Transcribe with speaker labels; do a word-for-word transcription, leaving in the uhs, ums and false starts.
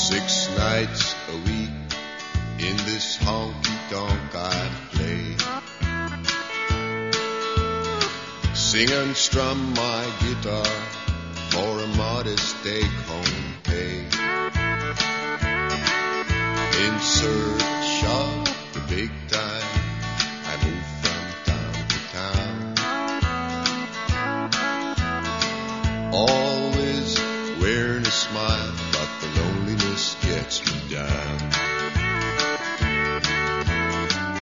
Speaker 1: Six nights a week in this honky-tonk I play, sing and strum my guitar for a modest take-home pay. In search of the big time, I move from town to town, always wearing a smile